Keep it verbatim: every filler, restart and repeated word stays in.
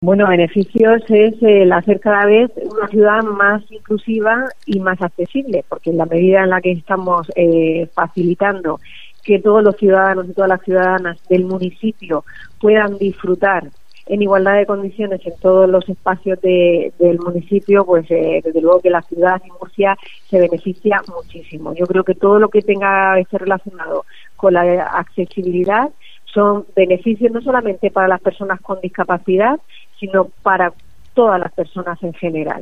Bueno, beneficios es el hacer cada vez una ciudad más inclusiva y más accesible, porque en la medida en la que estamos eh, facilitando que todos los ciudadanos y todas las ciudadanas del municipio puedan disfrutar en igualdad de condiciones en todos los espacios de, del municipio, pues eh, desde luego que la ciudad de Murcia se beneficia muchísimo. Yo creo que todo lo que tenga que ser relacionado con la accesibilidad son beneficios no solamente para las personas con discapacidad, sino para todas las personas en general.